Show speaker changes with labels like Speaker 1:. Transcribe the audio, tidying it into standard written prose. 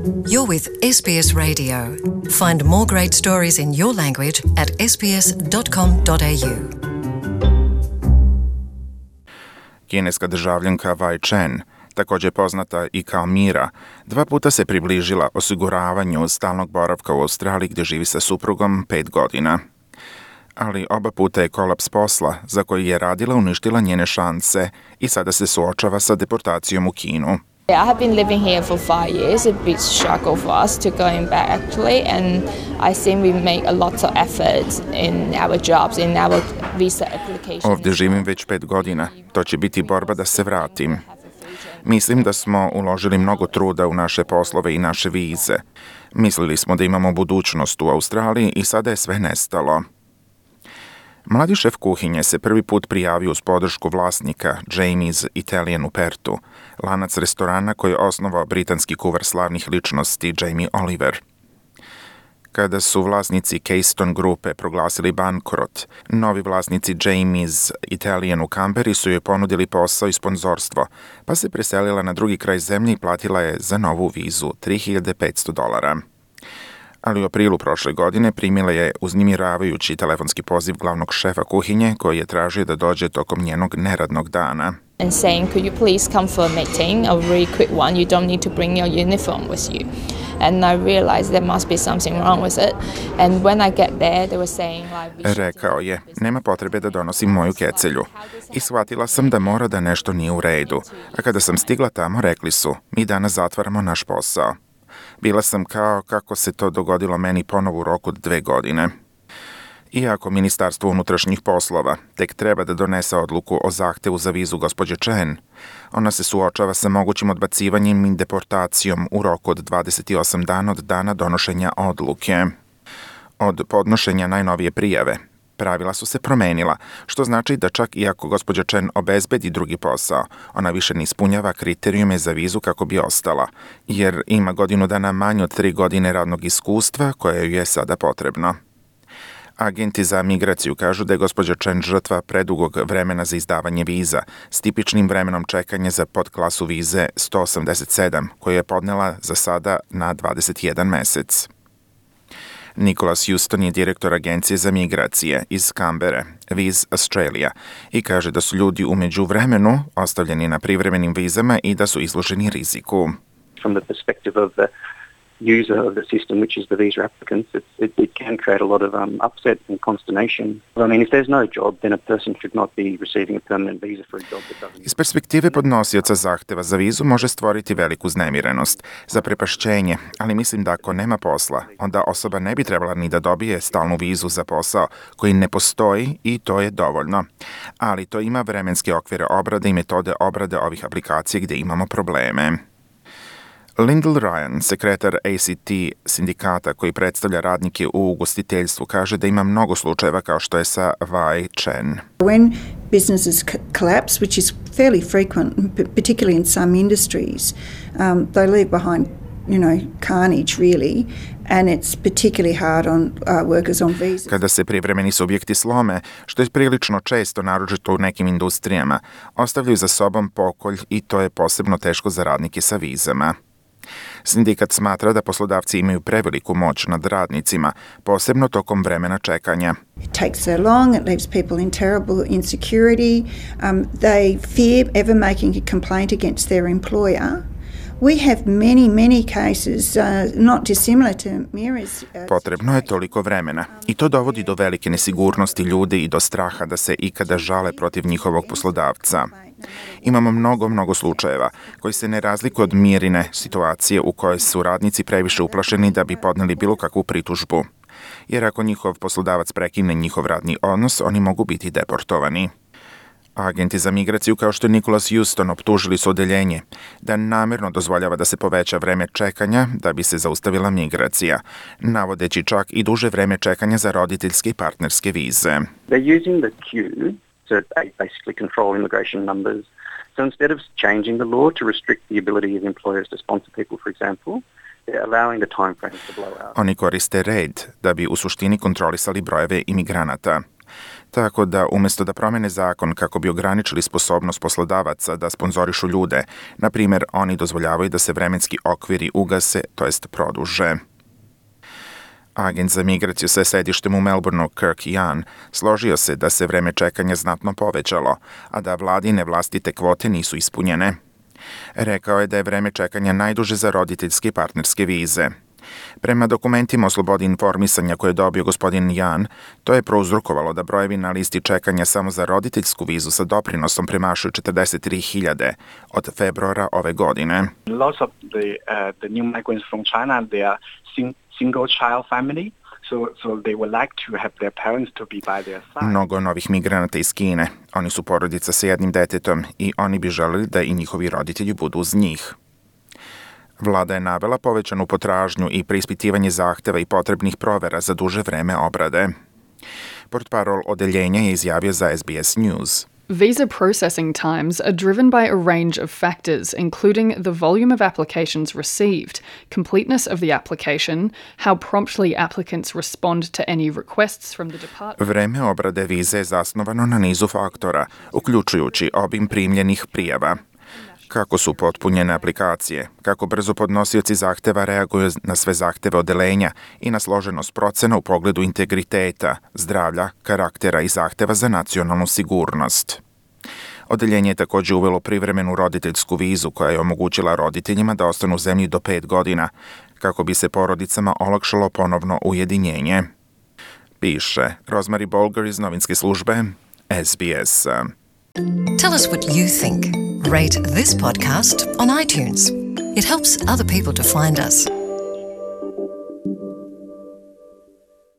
Speaker 1: You're with SBS Radio. Find more great stories in your language at sbs.com.au.
Speaker 2: Kineska državljanka Wei Chen, također poznata i kao Mira, 2 puta se približila osiguravanju stalnog boravka u Australiji gdje živi sa suprugom 5 godina. Ali oba puta je kolaps posla za koji je radila uništila njene šanse i sada se suočava sa deportacijom u Kinu.
Speaker 3: I have been living here for 5 years. It's a big struggle for us to going back actually, and I think we make a lot of effort in our jobs, in our visa application.
Speaker 2: Ovdje živim već 5 godina. To će biti borba da se vratim. Mislim da smo uložili mnogo truda u naše poslove i naše vize. Mislili smo da imamo budućnost u Australiji i sada je sve nestalo. Mladi šef kuhinje se prvi put prijavio uz podršku vlasnika Jamie's Italian u Pertu, lanac restorana koji je osnovao britanski kuvar slavnih ličnosti Jamie Oliver. Kada su vlasnici Keystone grupe proglasili bankrot, novi vlasnici Jamie's Italian u Canberri su joj ponudili posao i sponzorstvo, pa se preselila na drugi kraj zemlje i platila je za novu vizu $3.500. Ali u aprilu prošle godine primila je uznemiravajući telefonski poziv glavnog šefa kuhinje koji je tražio da dođe tokom njenog neradnog dana.
Speaker 3: And saying, could you please come for a meeting, a really quick one, you don't need to bring your uniform with you. And I realized there must be something wrong with it. And when I get there, they were saying like...
Speaker 2: Rekao je, nema potrebe da donosim moju kecelju. I shvatila sam da mora da nešto nije u redu. A kada sam stigla tamo, rekli su, mi danas zatvaramo naš posao. Bila sam kao kako se to dogodilo meni ponovo u roku od 2 godine. Iako Ministarstvo unutrašnjih poslova tek treba da donese odluku o zahtevu za vizu gospođe Chen, ona se suočava sa mogućim odbacivanjem i deportacijom u roku od 28 dana od dana donošenja odluke. Od podnošenja najnovije prijave, pravila su se promenila, što znači da čak i ako gospođa Chen obezbedi drugi posao, ona više ne ispunjava kriterijume za vizu kako bi ostala, jer ima godinu dana manje od 3 godine radnog iskustva koje joj je sada potrebno. Agenti za migraciju kažu da je gospođa Chen žrtva predugog vremena za izdavanje viza s tipičnim vremenom čekanja za podklasu vize 187, koju je podnela za sada na 21 mesec. Nicholas Houston je direktor agencije za migracije iz Canberre, Viz Australia, i kaže da su ljudi u međuvremenu ostavljeni na privremenim vizama i da su izloženi riziku.
Speaker 4: From the perspective of the user of the system, which is the visa applicants, it can create a lot of upset and consternation. I mean, if there's no job, then a person should not be receiving a permanent visa for a job that doesn't...
Speaker 2: Iz perspektive podnosioca zahteva za vizu može stvoriti veliku uznemirenost, zaprepašćenje, ali mislim da ako nema posla, onda osoba ne bi trebala ni da dobije stalnu vizu za posao koji ne postoji i to je dovoljno. Ali to ima vremenske okvire obrade i metode obrade ovih aplikacija gdje imamo probleme. Lyndall Ryan, sekretar ACT sindikata koji predstavlja radnike u ugostiteljstvu, kaže da ima mnogo slučajeva kao što je sa Wei Chen.
Speaker 5: When businesses collapse, which is fairly frequent, particularly in some industries, they leave behind, carnage really, and it's particularly hard on workers on visas.
Speaker 2: Kada se privremeni subjekti slome, što je prilično često, naročito u nekim industrijama, ostavljaju za sobom pokolj i to je posebno teško za radnike sa vizama. Sindikat smatra da poslodavci imaju preveliku moć nad radnicima, posebno tokom vremena čekanja.
Speaker 5: It takes so long, it leaves people in terrible insecurity. They fear ever making a complaint against their employer. We have many cases not dissimilar to Mira's.
Speaker 2: Potrebno je toliko vremena i to dovodi do velike nesigurnosti ljudi i do straha da se ikada žale protiv njihovog poslodavca. Imamo mnogo slučajeva koji se ne razlikuju od Mirine situacije u kojoj su radnici previše uplašeni da bi podneli bilo kakvu pritužbu. Jer ako njihov poslodavac prekine njihov radni odnos, oni mogu biti deportovani. Agenti za migraciju kao što je Nicholas Houston optužili su odeljenje da namjerno dozvoljava da se poveća vreme čekanja da bi se zaustavila migracija, navodeći čak i duže vreme čekanja za roditeljske i partnerske vize.
Speaker 4: They're using the queue to basically control immigration numbers. So instead of changing the law to restrict the ability of employers to sponsor people, for example, they're allowing the time frames to blow out.
Speaker 2: Oni koriste red da bi u suštini kontrolisali brojeve imigranata. Tako da umjesto da promene zakon kako bi ograničili sposobnost poslodavaca da sponzorišu ljude, na primjer oni dozvoljavaju da se vremenski okviri ugase, to jest produže. Agent za migraciju sa sedištem u Melbourneu Kirk Young složio se da se vreme čekanja znatno povećalo, a da vladine vlastite kvote nisu ispunjene. Rekao je da je vreme čekanja najduže za roditeljske i partnerske vize. Prema dokumentima o slobodi informisanja koje je dobio gospodin Jan, to je prouzrokovalo da brojevi na listi čekanja samo za roditeljsku vizu sa doprinosom premašuju 43.000 od februara ove godine.
Speaker 6: Lots of the new migrants from China, they are single child family. So they would like to have their parents to be by their side.
Speaker 2: Mnogo novih migranata iz Kine. Oni su porodica sa jednim detetom i oni bi želeli da i njihovi roditelji budu uz njih. Vlada je navela povećanu potražnju i preispitivanje zahteva i potrebnih provera za duže vreme obrade. Portparol odeljenja je izjavio za SBS News.
Speaker 7: Visa processing times are driven by a range of factors, including the volume of applications received, completeness of the application, how promptly applicants respond to any requests from the department.
Speaker 2: Vreme obrade vize je zasnovano na nizu faktora, uključujući obim primljenih prijava, kako su potpunjene aplikacije, kako brzo podnosioci zahteva reaguju na sve zahteve odeljenja i na složenost procena u pogledu integriteta, zdravlja, karaktera i zahteva za nacionalnu sigurnost. Odeljenje je također uvelo privremenu roditeljsku vizu koja je omogućila roditeljima da ostanu u zemlji do 5 godina, kako bi se porodicama olakšalo ponovno ujedinjenje. Piše Rosemary Bolger iz novinske službe SBS.
Speaker 1: Tell us what you think. Rate this podcast on iTunes. It helps other people to find us.